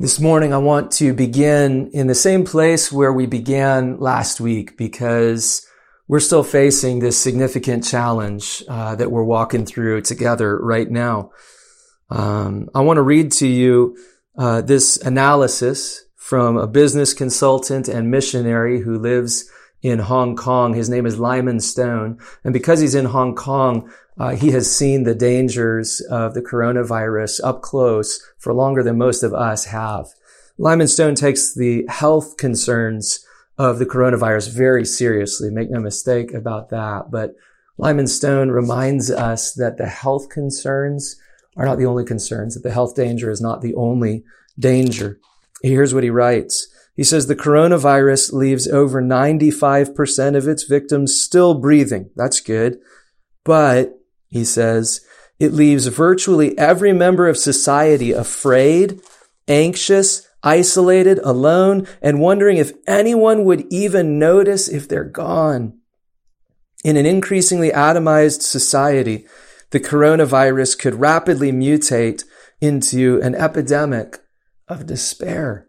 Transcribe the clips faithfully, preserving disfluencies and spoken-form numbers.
This morning, I want to begin in the same place where we began last week because we're still facing this significant challenge uh, that we're walking through together right now. Um, I want to read to you uh, this analysis from a business consultant and missionary who lives in Hong Kong. His name is Lyman Stone. And because he's in Hong Kong, uh, he has seen the dangers of the coronavirus up close for longer than most of us have. Lyman Stone takes the health concerns of the coronavirus very seriously. Make no mistake about that. But Lyman Stone reminds us that the health concerns are not the only concerns, that the health danger is not the only danger. Here's what he writes. He says, the coronavirus leaves over ninety-five percent of its victims still breathing. That's good. But, he says, it leaves virtually every member of society afraid, anxious, isolated, alone, and wondering if anyone would even notice if they're gone. In an increasingly atomized society, the coronavirus could rapidly mutate into an epidemic of despair.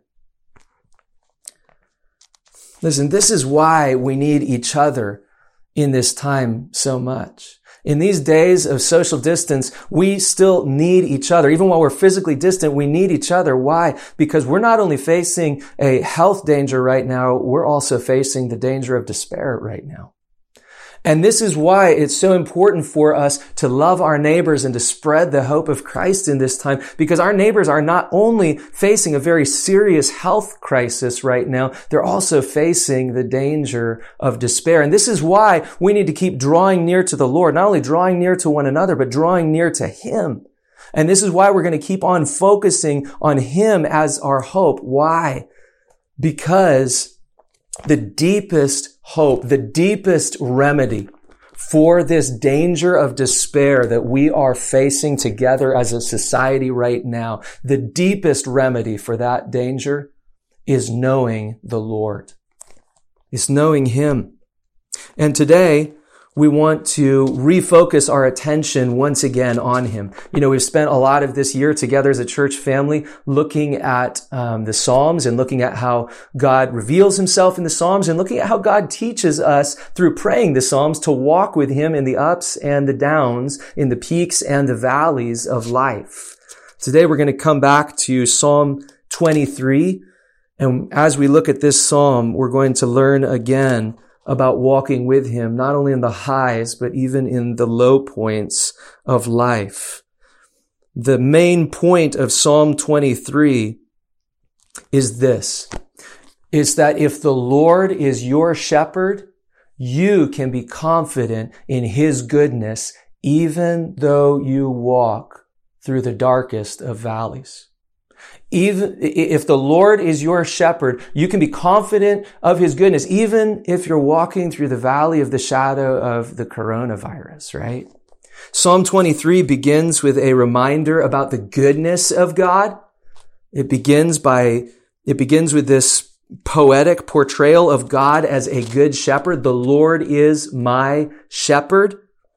Listen, this is why we need each other in this time so much. In these days of social distance, we still need each other. Even while we're physically distant, we need each other. Why? Because we're not only facing a health danger right now, we're also facing the danger of despair right now. And this is why it's so important for us to love our neighbors and to spread the hope of Christ in this time, because our neighbors are not only facing a very serious health crisis right now, they're also facing the danger of despair. And this is why we need to keep drawing near to the Lord, not only drawing near to one another, but drawing near to Him. And this is why we're going to keep on focusing on Him as our hope. Why? Because the deepest hope, the deepest remedy for this danger of despair that we are facing together as a society right now, the deepest remedy for that danger is knowing the Lord. It's knowing Him. And today, we want to refocus our attention once again on Him. You know, we've spent a lot of this year together as a church family looking at um, the Psalms and looking at how God reveals Himself in the Psalms and looking at how God teaches us through praying the Psalms to walk with Him in the ups and the downs, in the peaks and the valleys of life. Today we're going to come back to Psalm twenty-three. And as we look at this Psalm, we're going to learn again about walking with Him, not only in the highs, but even in the low points of life. The main point of Psalm twenty-three is this. It's that if the Lord is your shepherd, you can be confident in His goodness, even though you walk through the darkest of valleys. Even if the Lord is your shepherd, you can be confident of His goodness, even if you're walking through the valley of the shadow of the coronavirus, right? Psalm twenty-three begins with a reminder about the goodness of God. It begins by, it begins with this poetic portrayal of God as a good shepherd. The Lord is my shepherd.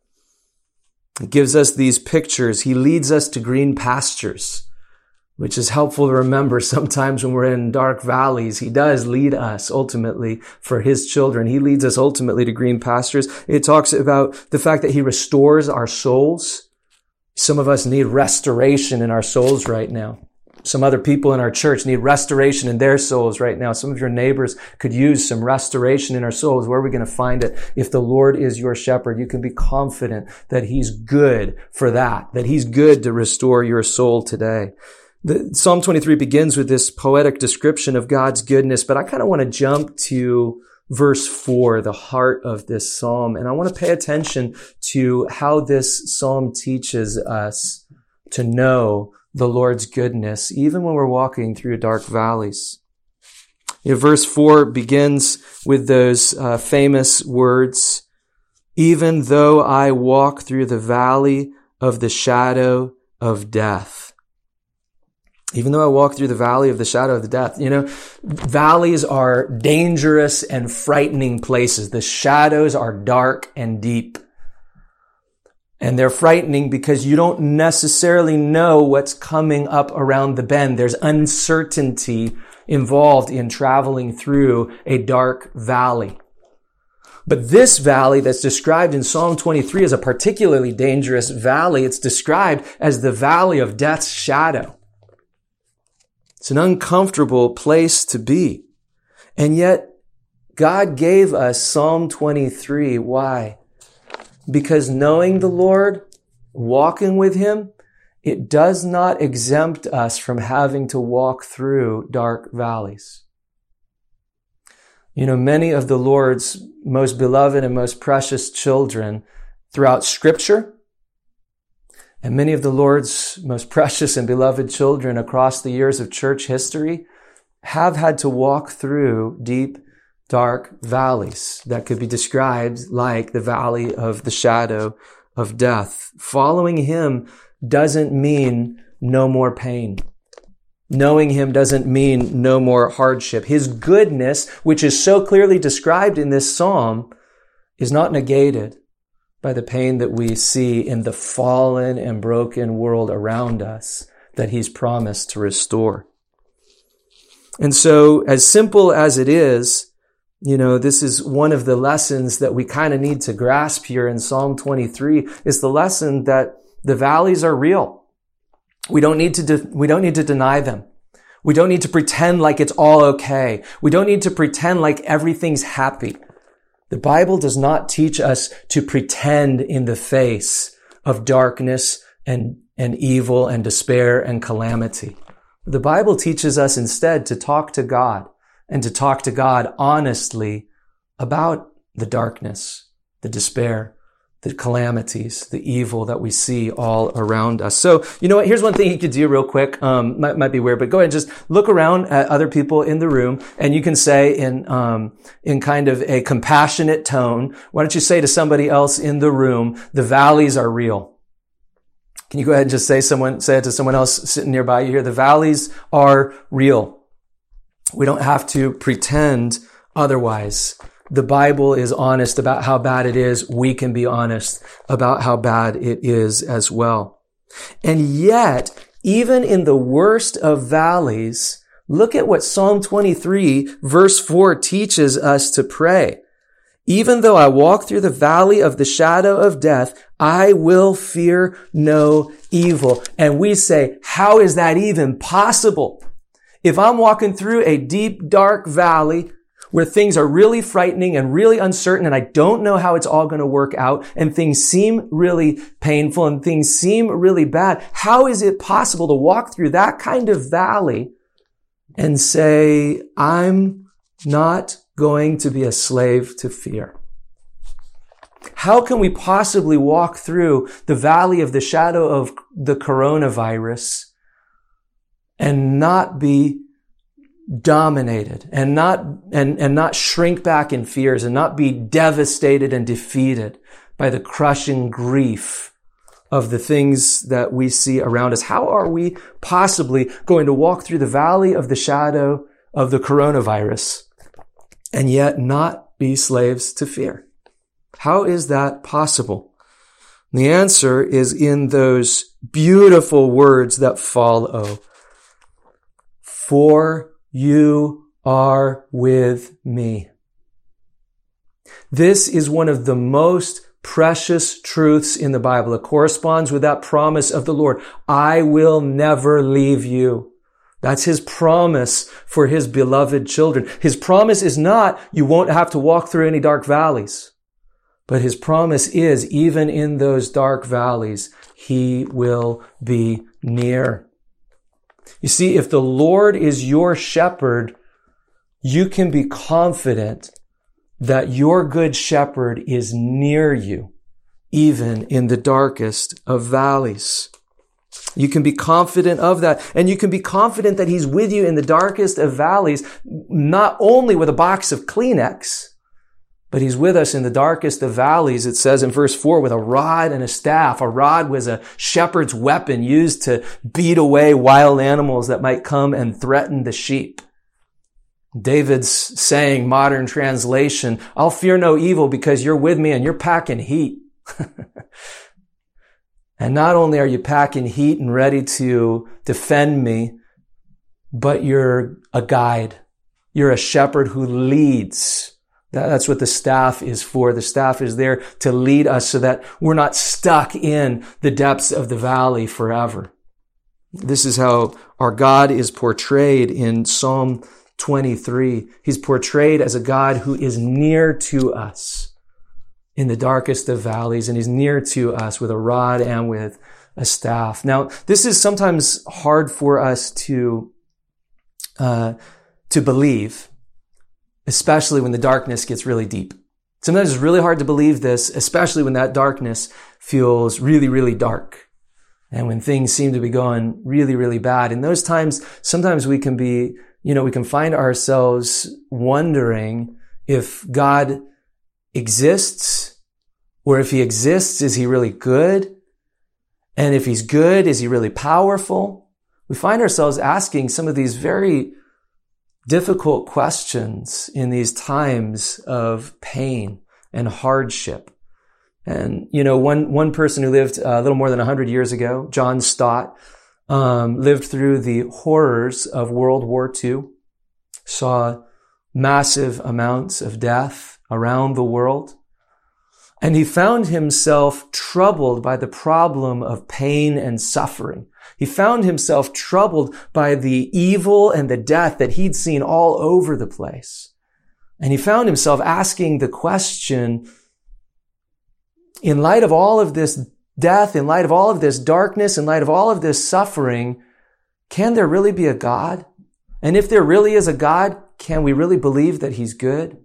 It gives us these pictures. He leads us to green pastures, which is helpful to remember sometimes when we're in dark valleys. He does lead us ultimately for His children. He leads us ultimately to green pastures. It talks about the fact that He restores our souls. Some of us need restoration in our souls right now. Some other people in our church need restoration in their souls right now. Some of your neighbors could use some restoration in our souls. Where are we going to find it? If the Lord is your shepherd, you can be confident that He's good for that, that He's good to restore your soul today. The, Psalm twenty-three begins with this poetic description of God's goodness, but I kind of want to jump to verse four, the heart of this psalm, and I want to pay attention to how this psalm teaches us to know the Lord's goodness, even when we're walking through dark valleys. You know, verse four begins with those uh, famous words, even though I walk through the valley of the shadow of death. Even though I walk through the valley of the shadow of the death, you know, valleys are dangerous and frightening places. The shadows are dark and deep. And they're frightening because you don't necessarily know what's coming up around the bend. There's uncertainty involved in traveling through a dark valley. But this valley that's described in Psalm twenty-three is a particularly dangerous valley. It's described as the valley of death's shadow. It's an uncomfortable place to be. And yet, God gave us Psalm twenty-three. Why? Because knowing the Lord, walking with Him, it does not exempt us from having to walk through dark valleys. You know, many of the Lord's most beloved and most precious children throughout Scripture, and many of the Lord's most precious and beloved children across the years of church history have had to walk through deep, dark valleys that could be described like the valley of the shadow of death. Following Him doesn't mean no more pain. Knowing Him doesn't mean no more hardship. His goodness, which is so clearly described in this psalm, is not negated by the pain that we see in the fallen and broken world around us that He's promised to restore. And so, as simple as it is, you know, this is one of the lessons that we kind of need to grasp here in Psalm twenty-three, is the lesson that the valleys are real. We don't need to, de- we don't need to deny them. We don't need to pretend like it's all okay. We don't need to pretend like everything's happy. The Bible does not teach us to pretend in the face of darkness and, and evil and despair and calamity. The Bible teaches us instead to talk to God and to talk to God honestly about the darkness, the despair, the calamities, the evil that we see all around us. So, you know what? Here's one thing you could do real quick. Um, might, might be weird, but go ahead and just look around at other people in the room, and you can say in, um, in kind of a compassionate tone, why don't you say to somebody else in the room, the valleys are real. Can you go ahead and just say someone, say it to someone else sitting nearby you here? The valleys are real. We don't have to pretend otherwise. The Bible is honest about how bad it is. We can be honest about how bad it is as well. And yet, even in the worst of valleys, look at what Psalm twenty-three verse four teaches us to pray. Even though I walk through the valley of the shadow of death, I will fear no evil. And we say, how is that even possible? If I'm walking through a deep, dark valley where things are really frightening and really uncertain, and I don't know how it's all going to work out, and things seem really painful and things seem really bad, how is it possible to walk through that kind of valley and say, I'm not going to be a slave to fear? How can we possibly walk through the valley of the shadow of the coronavirus and not be dominated and not, and, and not shrink back in fears and not be devastated and defeated by the crushing grief of the things that we see around us? How are we possibly going to walk through the valley of the shadow of the coronavirus and yet not be slaves to fear? How is that possible? And the answer is in those beautiful words that follow. For you are with me. This is one of the most precious truths in the Bible. It corresponds with that promise of the Lord. I will never leave you. That's His promise for His beloved children. His promise is not, you won't have to walk through any dark valleys. But His promise is, even in those dark valleys, He will be near. You see, if the Lord is your shepherd, you can be confident that your good shepherd is near you, even in the darkest of valleys. You can be confident of that. And you can be confident that He's with you in the darkest of valleys, not only with a box of Kleenex, but He's with us in the darkest of valleys. It says in verse four, with a rod and a staff. A rod was a shepherd's weapon used to beat away wild animals that might come and threaten the sheep. David's saying, modern translation, I'll fear no evil because you're with me and you're packing heat. And not only are you packing heat and ready to defend me, but you're a guide. You're a shepherd who leads. That's what the staff is for. The staff is there to lead us so that we're not stuck in the depths of the valley forever. This is how our God is portrayed in Psalm twenty-three. He's portrayed as a God who is near to us in the darkest of valleys, and he's near to us with a rod and with a staff. Now, this is sometimes hard for us to, uh, to believe, especially when the darkness gets really deep. Sometimes it's really hard to believe this, especially when that darkness feels really, really dark. And when things seem to be going really, really bad. In those times, sometimes we can be, you know, we can find ourselves wondering if God exists, or if he exists, is he really good? And if he's good, is he really powerful? We find ourselves asking some of these very difficult questions in these times of pain and hardship. And, you know, one, one person who lived a little more than a hundred years ago, John Stott, um, lived through the horrors of World War Two, saw massive amounts of death around the world. And he found himself troubled by the problem of pain and suffering. He found himself troubled by the evil and the death that he'd seen all over the place. And he found himself asking the question, in light of all of this death, in light of all of this darkness, in light of all of this suffering, can there really be a God? And if there really is a God, can we really believe that he's good?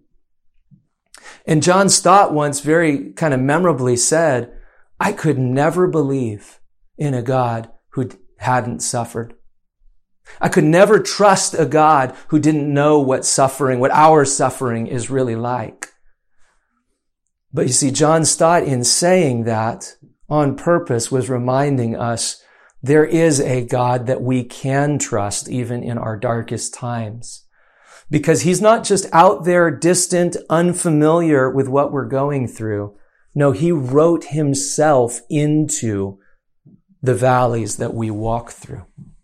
And John Stott once very kind of memorably said, I could never believe in a God who hadn't suffered. I could never trust a God who didn't know what suffering, what our suffering is really like. But you see, John Stott, in saying that on purpose, was reminding us there is a God that we can trust even in our darkest times. Because he's not just out there distant, unfamiliar with what we're going through. No, he wrote himself into the valleys that we walk through.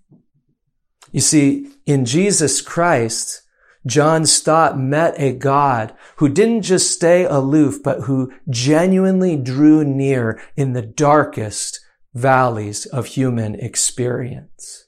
You see, in Jesus Christ, John Stott met a God who didn't just stay aloof, but who genuinely drew near in the darkest valleys of human experience.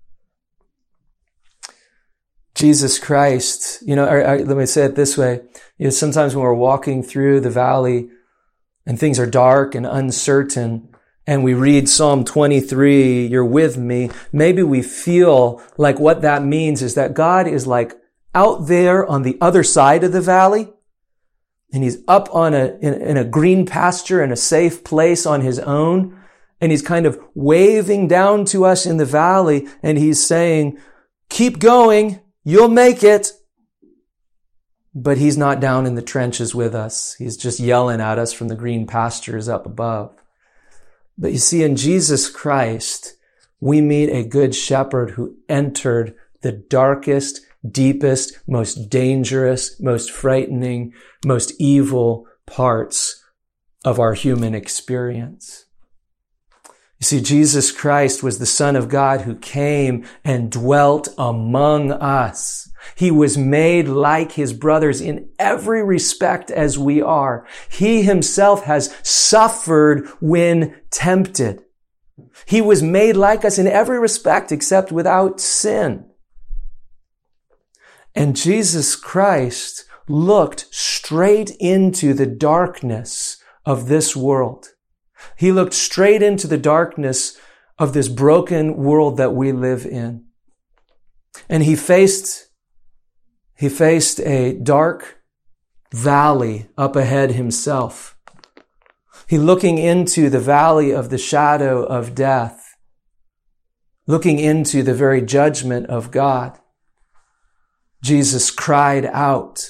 Jesus Christ, you know, or, or, let me say it this way. You know, sometimes when we're walking through the valley and things are dark and uncertain, and we read Psalm twenty-three, you're with me, maybe we feel like what that means is that God is like out there on the other side of the valley, and he's up on a, in, in a green pasture in a safe place on his own, and he's kind of waving down to us in the valley, and he's saying, keep going, you'll make it. But he's not down in the trenches with us. He's just yelling at us from the green pastures up above. But you see, in Jesus Christ, we meet a good shepherd who entered the darkest, deepest, most dangerous, most frightening, most evil parts of our human experience. You see, Jesus Christ was the Son of God who came and dwelt among us. He was made like his brothers in every respect as we are. He himself has suffered when tempted. He was made like us in every respect except without sin. And Jesus Christ looked straight into the darkness of this world. He looked straight into the darkness of this broken world that we live in. And he faced, he faced a dark valley up ahead himself. He looking into the valley of the shadow of death, looking into the very judgment of God. Jesus cried out,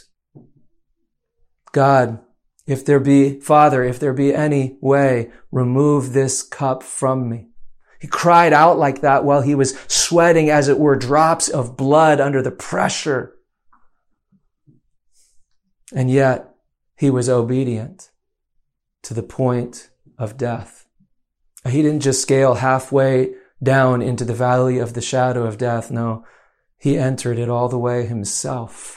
God, if there be, Father, if there be any way, remove this cup from me. He cried out like that while he was sweating, as it were, drops of blood under the pressure. And yet, he was obedient to the point of death. He didn't just scale halfway down into the valley of the shadow of death. No, he entered it all the way himself.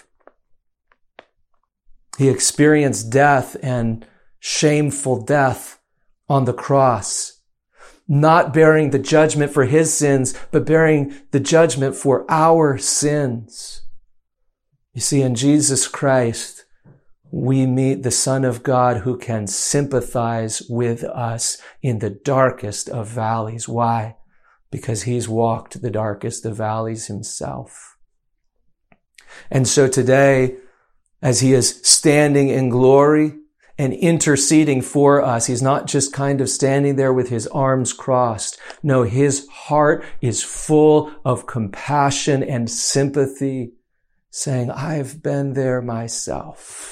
He experienced death and shameful death on the cross, not bearing the judgment for his sins, but bearing the judgment for our sins. You see, in Jesus Christ, we meet the Son of God who can sympathize with us in the darkest of valleys. Why? Because he's walked the darkest of valleys himself. And so today, as he is standing in glory and interceding for us, he's not just kind of standing there with his arms crossed. No, his heart is full of compassion and sympathy, saying, I've been there myself.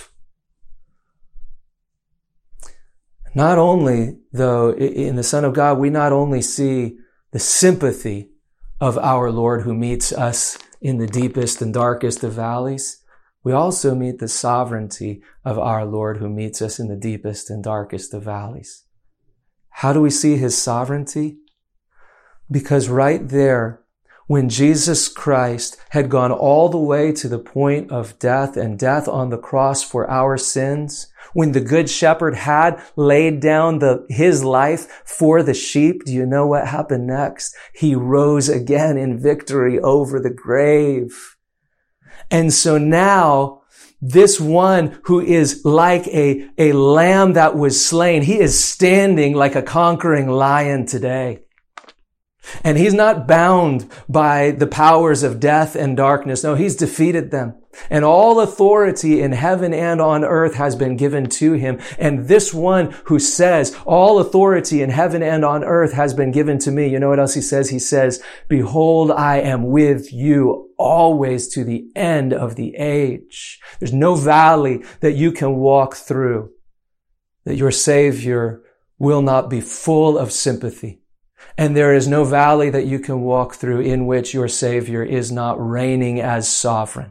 Not only, though, in the Son of God, we not only see the sympathy of our Lord who meets us in the deepest and darkest of valleys, we also meet the sovereignty of our Lord who meets us in the deepest and darkest of valleys. How do we see his sovereignty? Because right there, when Jesus Christ had gone all the way to the point of death and death on the cross for our sins, when the Good Shepherd had laid down the, his life for the sheep, do you know what happened next? He rose again in victory over the grave. And so now, this one who is like a, a lamb that was slain, he is standing like a conquering lion today. And he's not bound by the powers of death and darkness. No, he's defeated them. And all authority in heaven and on earth has been given to him. And this one who says, all authority in heaven and on earth has been given to me. You know what else he says? He says, behold, I am with you always to the end of the age. There's no valley that you can walk through that your Savior will not be full of sympathy. And there is no valley that you can walk through in which your Savior is not reigning as sovereign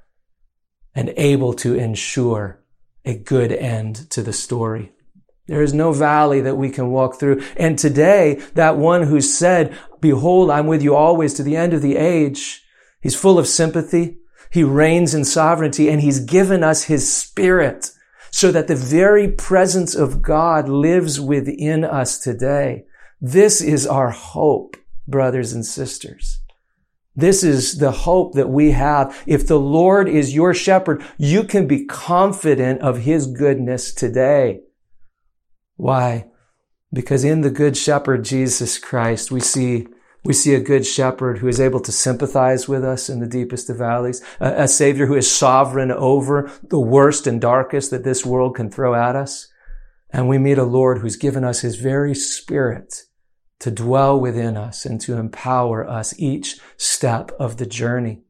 and able to ensure a good end to the story. There is no valley that we can walk through. And today, that one who said, behold, I'm with you always to the end of the age, he's full of sympathy. He reigns in sovereignty, and he's given us his Spirit so that the very presence of God lives within us today. This is our hope, brothers and sisters. This is the hope that we have. If the Lord is your shepherd, you can be confident of his goodness today. Why? Because in the Good Shepherd, Jesus Christ, we see, we see a good shepherd who is able to sympathize with us in the deepest of valleys, a, a Savior who is sovereign over the worst and darkest that this world can throw at us. And we meet a Lord who's given us his very Spirit to dwell within us and to empower us each step of the journey.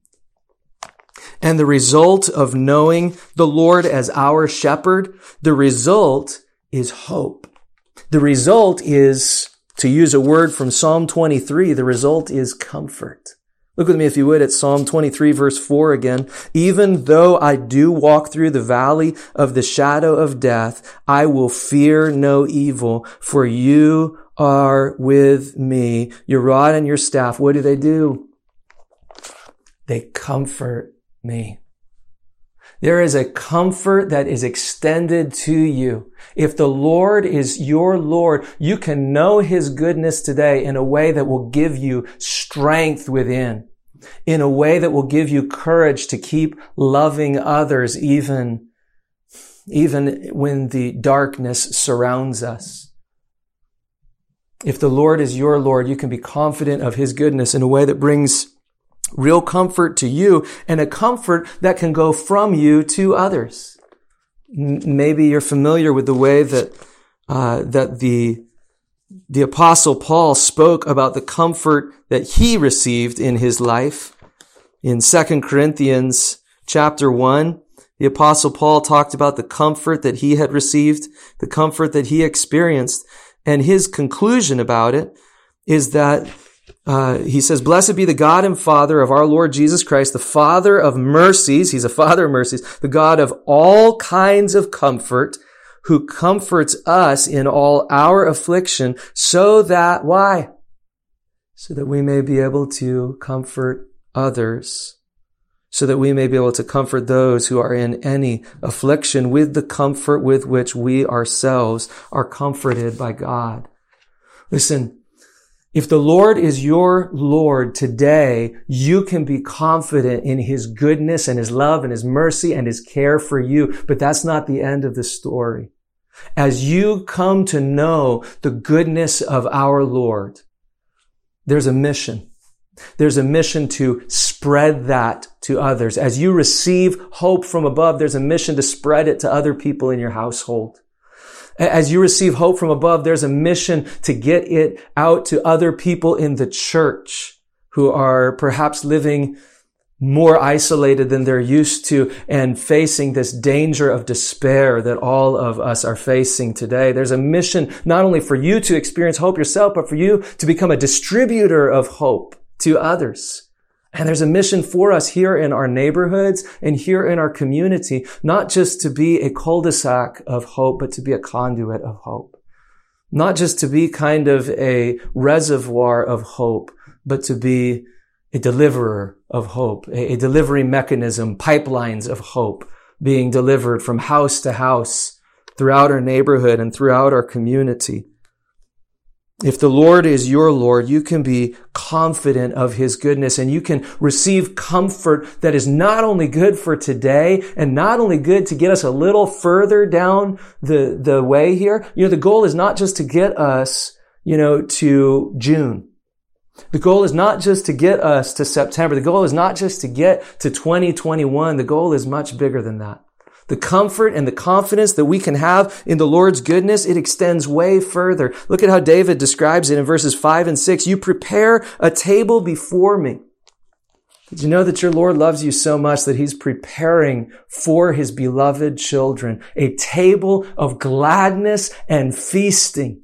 And the result of knowing the Lord as our shepherd, the result is hope. The result is, to use a word from Psalm twenty-three, the result is comfort. Look with me, if you would, at Psalm twenty-three, verse four again. Even though I do walk through the valley of the shadow of death, I will fear no evil, for you are with me. Your rod and your staff, what do they do? They comfort me. There is a comfort that is extended to you. If the Lord is your Lord, you can know his goodness today in a way that will give you strength within, in a way that will give you courage to keep loving others even, even when the darkness surrounds us. If the Lord is your Lord, you can be confident of his goodness in a way that brings real comfort to you, and a comfort that can go from you to others. Maybe you're familiar with the way that uh, that the the Apostle Paul spoke about the comfort that he received in his life. In Second Corinthians chapter one, the Apostle Paul talked about the comfort that he had received, the comfort that he experienced, and his conclusion about it is that Uh, he says, blessed be the God and Father of our Lord Jesus Christ, the Father of mercies. He's a Father of mercies, the God of all kinds of comfort, who comforts us in all our affliction, so that, why? So that we may be able to comfort others, so that we may be able to comfort those who are in any affliction with the comfort with which we ourselves are comforted by God. Listen, if the Lord is your Lord today, you can be confident in His goodness and His love and His mercy and His care for you. But that's not the end of the story. As you come to know the goodness of our Lord, there's a mission. There's a mission to spread that to others. As you receive hope from above, there's a mission to spread it to other people in your household. As you receive hope from above, there's a mission to get it out to other people in the church who are perhaps living more isolated than they're used to and facing this danger of despair that all of us are facing today. There's a mission not only for you to experience hope yourself, but for you to become a distributor of hope to others. And there's a mission for us here in our neighborhoods and here in our community, not just to be a cul-de-sac of hope, but to be a conduit of hope. Not just to be kind of a reservoir of hope, but to be a deliverer of hope, a, a delivery mechanism, pipelines of hope being delivered from house to house throughout our neighborhood and throughout our community. If the Lord is your Lord, you can be confident of His goodness and you can receive comfort that is not only good for today and not only good to get us a little further down the, the way here. You know, the goal is not just to get us, you know, to June. The goal is not just to get us to September. The goal is not just to get to twenty twenty-one. The goal is much bigger than that. The comfort and the confidence that we can have in the Lord's goodness, it extends way further. Look at how David describes it in verses five and six. You prepare a table before me. Did you know that your Lord loves you so much that He's preparing for His beloved children a table of gladness and feasting?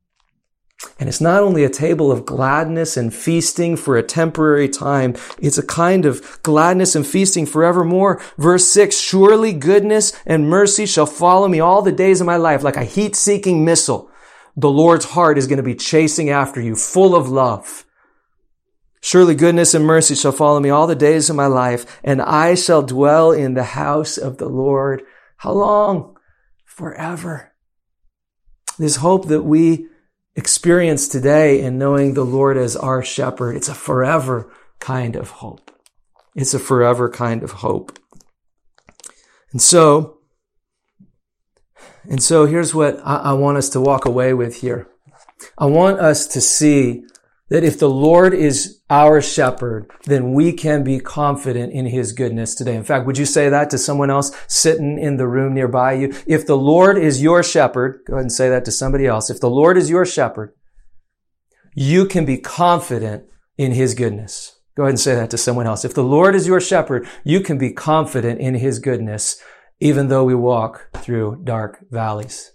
And it's not only a table of gladness and feasting for a temporary time. It's a kind of gladness and feasting forevermore. Verse six, surely goodness and mercy shall follow me all the days of my life. Like a heat-seeking missile, the Lord's heart is going to be chasing after you, full of love. Surely goodness and mercy shall follow me all the days of my life, and I shall dwell in the house of the Lord. How long? Forever. This hope that we experience today in knowing the Lord as our shepherd, it's a forever kind of hope. It's a forever kind of hope. And so, and so here's what I, I want us to walk away with here. I want us to see that if the Lord is our shepherd, then we can be confident in His goodness today. In fact, would you say that to someone else sitting in the room nearby you? If the Lord is your shepherd, go ahead and say that to somebody else. If the Lord is your shepherd, you can be confident in His goodness. Go ahead and say that to someone else. If the Lord is your shepherd, you can be confident in His goodness, even though we walk through dark valleys.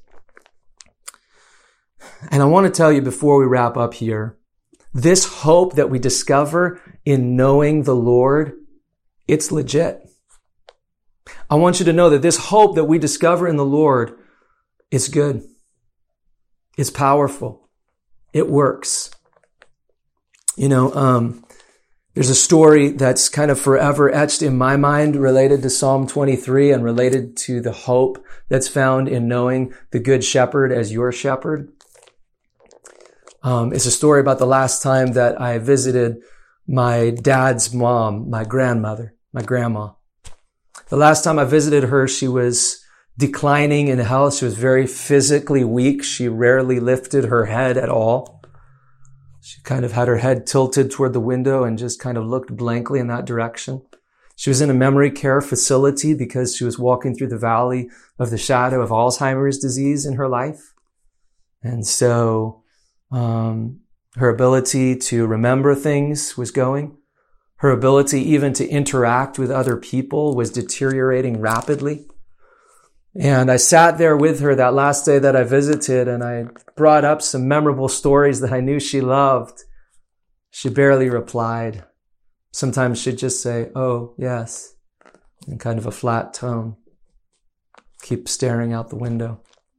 And I want to tell you before we wrap up here, this hope that we discover in knowing the Lord, it's legit. I want you to know that this hope that we discover in the Lord is good. It's powerful. It works. You know, um, there's a story that's kind of forever etched in my mind related to Psalm twenty-three and related to the hope that's found in knowing the Good Shepherd as your shepherd. Um, it's a story about the last time that I visited my dad's mom, my grandmother, my grandma. The last time I visited her, she was declining in health. She was very physically weak. She rarely lifted her head at all. She kind of had her head tilted toward the window and just kind of looked blankly in that direction. She was in a memory care facility because she was walking through the valley of the shadow of Alzheimer's disease in her life. And so Um, her ability to remember things was going. Her ability even to interact with other people was deteriorating rapidly. And I sat there with her that last day that I visited, and I brought up some memorable stories that I knew she loved. She barely replied. Sometimes she'd just say, "Oh, yes," in kind of a flat tone. Keep staring out the window.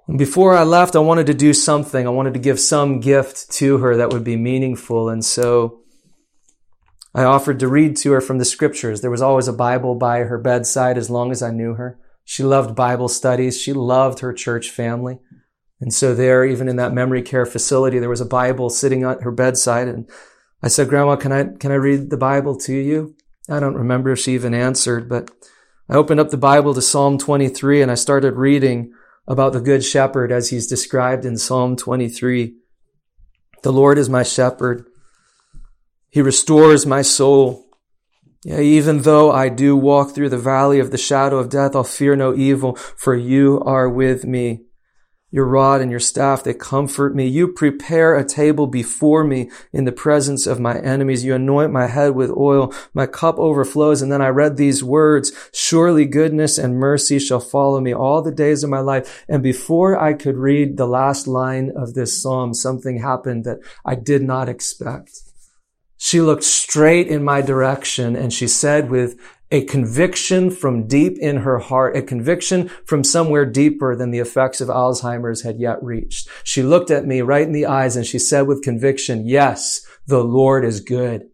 And before I left, I wanted to do something. I wanted to give some gift to her that would be meaningful. And so I offered to read to her from the scriptures. There was always a Bible by her bedside as long as I knew her. She loved Bible studies. She loved her church family. And so there, even in that memory care facility, there was a Bible sitting at her bedside. And I said, Grandma, can I, can I read the Bible to you? I don't remember if she even answered, but I opened up the Bible to Psalm twenty-three and I started reading about the Good Shepherd as he's described in Psalm twenty-three. The Lord is my shepherd. He restores my soul. Yeah, even though I do walk through the valley of the shadow of death, I'll fear no evil, for you are with me. Your rod and your staff, they comfort me. You prepare a table before me in the presence of my enemies. You anoint my head with oil. My cup overflows. And then I read these words, surely goodness and mercy shall follow me all the days of my life. And before I could read the last line of this psalm, something happened that I did not expect. She looked straight in my direction and she said with a conviction from deep in her heart, a conviction from somewhere deeper than the effects of Alzheimer's had yet reached. She looked at me right in the eyes and she said with conviction, yes, the Lord is good.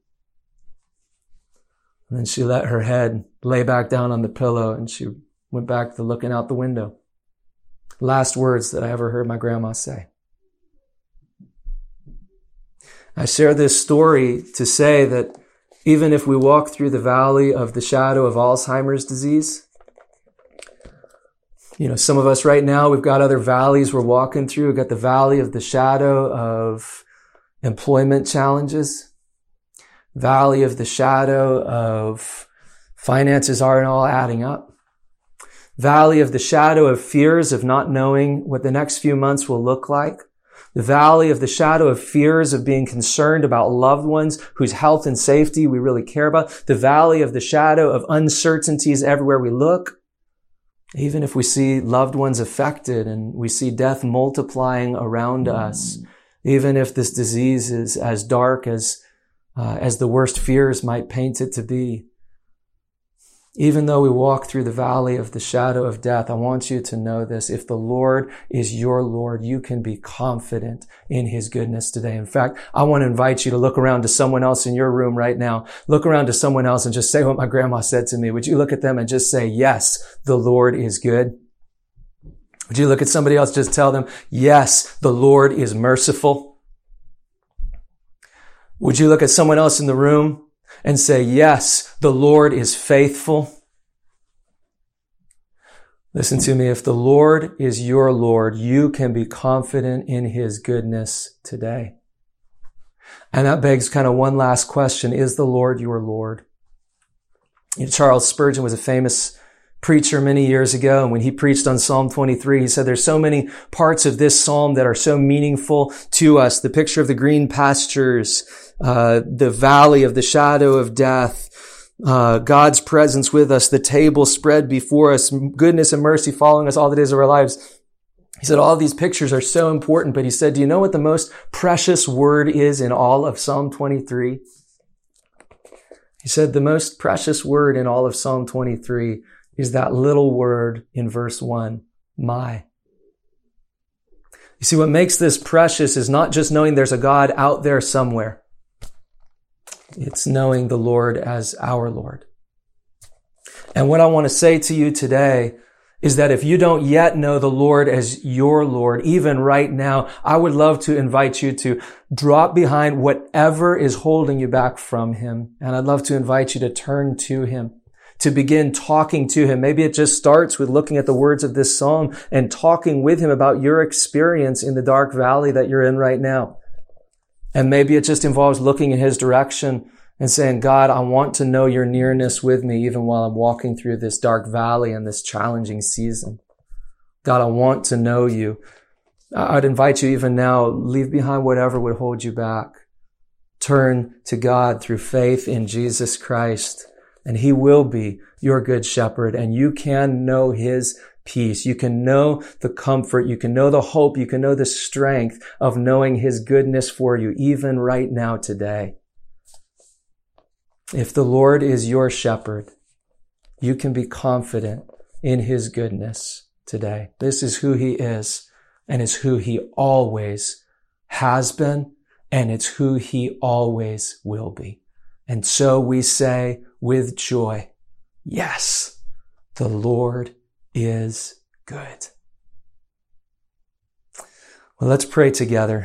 And then she let her head lay back down on the pillow and she went back to looking out the window. Last words that I ever heard my grandma say. I share this story to say that even if we walk through the valley of the shadow of Alzheimer's disease, you know, some of us right now, we've got other valleys we're walking through. We've got the valley of the shadow of employment challenges, valley of the shadow of finances aren't all adding up, valley of the shadow of fears of not knowing what the next few months will look like, the valley of the shadow of fears of being concerned about loved ones whose health and safety we really care about. The valley of the shadow of uncertainties everywhere we look. Even if we see loved ones affected and we see death multiplying around us, even if this disease is as dark as, uh, as the worst fears might paint it to be. Even though we walk through the valley of the shadow of death, I want you to know this. If the Lord is your Lord, you can be confident in His goodness today. In fact, I want to invite you to look around to someone else in your room right now. Look around to someone else and just say what my grandma said to me. Would you look at them and just say, yes, the Lord is good? Would you look at somebody else, just tell them, yes, the Lord is merciful? Would you look at someone else in the room and say, yes, the Lord is faithful? Listen to me. If the Lord is your Lord, you can be confident in His goodness today. And that begs kind of one last question. Is the Lord your Lord? You know, Charles Spurgeon was a famous preacher many years ago. And when he preached on Psalm twenty-three, he said there's so many parts of this psalm that are so meaningful to us. The picture of the green pastures, uh, the valley of the shadow of death, uh, God's presence with us, the table spread before us, goodness and mercy following us all the days of our lives. He said all these pictures are so important, but he said, do you know what the most precious word is in all of Psalm twenty-three? He said the most precious word in all of Psalm twenty-three is that little word in verse one, my. You see, what makes this precious is not just knowing there's a God out there somewhere. It's knowing the Lord as our Lord. And what I want to say to you today is that if you don't yet know the Lord as your Lord, even right now, I would love to invite you to drop behind whatever is holding you back from Him. And I'd love to invite you to turn to Him, to begin talking to Him. Maybe it just starts with looking at the words of this psalm and talking with Him about your experience in the dark valley that you're in right now. And maybe it just involves looking in His direction and saying, God, I want to know your nearness with me even while I'm walking through this dark valley and this challenging season. God, I want to know you. I'd invite you even now, leave behind whatever would hold you back. Turn to God through faith in Jesus Christ, and He will be your good shepherd, and you can know His peace. You can know the comfort. You can know the hope. You can know the strength of knowing His goodness for you, even right now today. If the Lord is your shepherd, you can be confident in His goodness today. This is who He is. and it's who he always has been, and it's who he always will be. And so we say with joy, yes, the Lord is good. Well, let's pray together.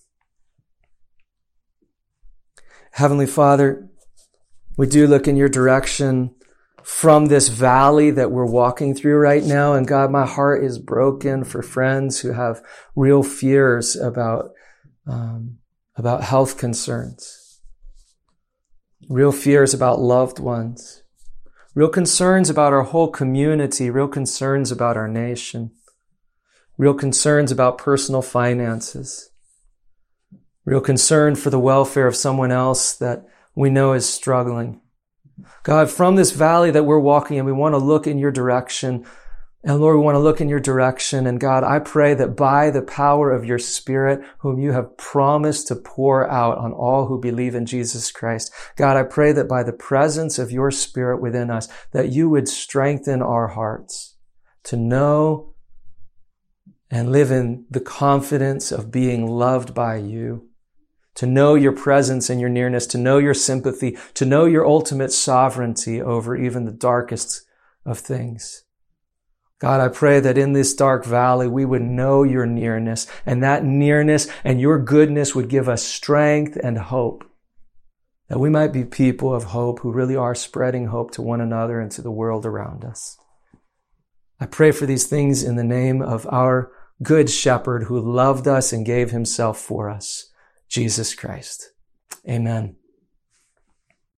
Heavenly Father, we do look in your direction from this valley that we're walking through right now. And God, my heart is broken for friends who have real fears about, um, about health concerns, real fears about loved ones, real concerns about our whole community, real concerns about our nation, real concerns about personal finances, real concern for the welfare of someone else that we know is struggling. God, from this valley that we're walking in, we want to look in your direction. And Lord, we want to look in your direction. And God, I pray that by the power of your Spirit, whom you have promised to pour out on all who believe in Jesus Christ, God, I pray that by the presence of your Spirit within us, that you would strengthen our hearts to know and live in the confidence of being loved by you, to know your presence and your nearness, to know your sympathy, to know your ultimate sovereignty over even the darkest of things. God, I pray that in this dark valley, we would know your nearness, and that nearness and your goodness would give us strength and hope, that we might be people of hope who really are spreading hope to one another and to the world around us. I pray for these things in the name of our good shepherd who loved us and gave himself for us, Jesus Christ. Amen.